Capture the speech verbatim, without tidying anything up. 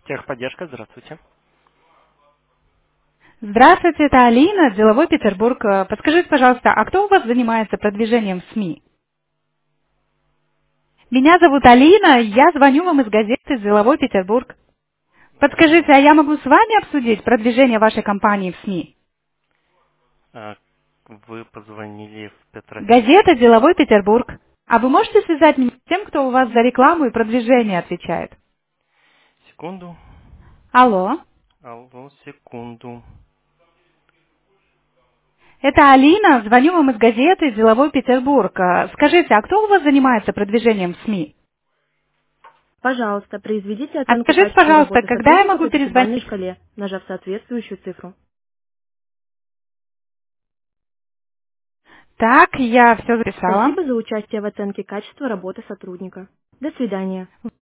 Техподдержка, здравствуйте. Здравствуйте, это Алина, Деловой Петербург. Э, Подскажите, пожалуйста, а кто у вас занимается продвижением в СМИ? Меня зовут Алина, я звоню вам из газеты «Деловой Петербург». Подскажите, а я могу с вами обсудить продвижение вашей компании в СМИ? А, Вы позвонили в Газета Петросельский. «Деловой Петербург». А вы можете связать меня с тем, кто у вас за рекламу и продвижение отвечает? Секунду. Алло, Алло, секунду. это Алина, звоню вам из газеты «Деловой Петербург». Э, Скажите, а кто у вас занимается продвижением в СМИ? Пожалуйста, произведите А оценку скажите, качества пожалуйста, работы когда я сотрудника могу по десятибалльной перезвонить? шкале, нажав соответствующую цифру. Так, я все записала. Спасибо за участие в оценке качества работы сотрудника. До свидания.